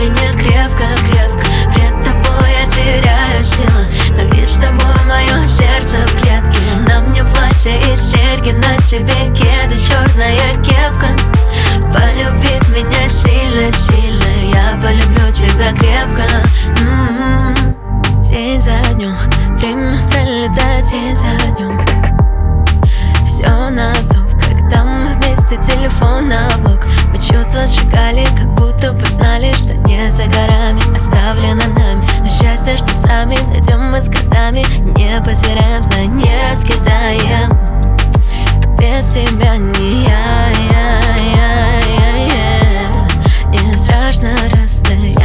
меня крепко-крепко. Пред тобой я теряю силы, но и с тобой мое сердце в клетке. На мне платье и серьги, на тебе кеды, черная кепка. Полюби меня сильно-сильно, я полюблю тебя крепко. День за днем, время пролетает день за днем. Все на стоп, когда мы вместе, телефон на блок. Мы чувства сжигали, как будто бы знали, что не за горами, оставлено нами. Но счастье, что сами найдем мы с годами, не потеряем, знай, не раскидаем. Без тебя не я. Не страшно расстояние.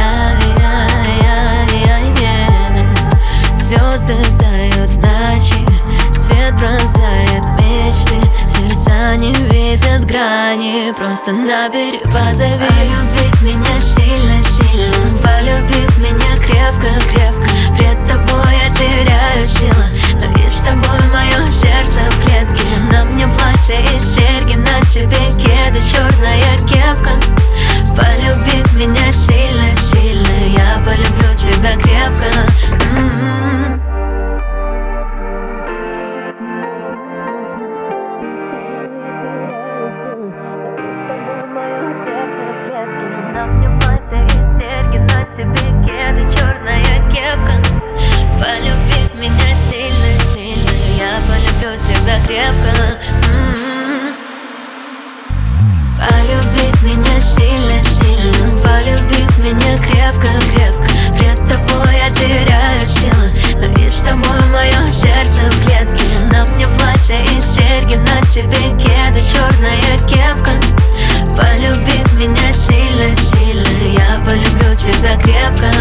Звезды тают в ночи, свет пронзает мечты. Сердца не видят грани, просто набери, позови. Полюбить меня сильно-сильно, полюбив меня крепко-крепко. Пред тобой я теряю силы, но и с тобой мое сердце в клетке. На мне платье и серьги, на тебе кеды, черная кепка. Полюбив меня сильно-сильно, я полюблю тебя крепко. На мне платье и серьги, на тебе кеды, черная кепка. Полюби меня сильно-сильно, я полюблю тебя крепко. Полюбить меня сильно-сильно, полюбив меня крепко-крепко. Пред тобой я теряю силы, но и с тобой мое сердце в клетке. На мне платье и серьги, на тебе кеды, черная кепка. Полюбив меня сильно-сильно, я полюблю тебя крепко.